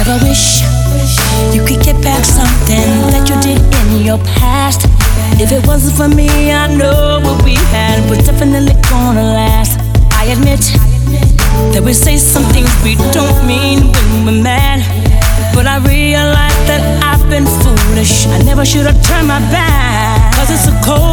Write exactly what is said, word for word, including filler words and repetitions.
Ever wish you could get back something that you did in your past? If it wasn't for me, I know what we had was definitely gonna last. I admit that we say some things we don't mean when we're mad, but I realize that I've been foolish. I never should have turned my back, cause it's a cold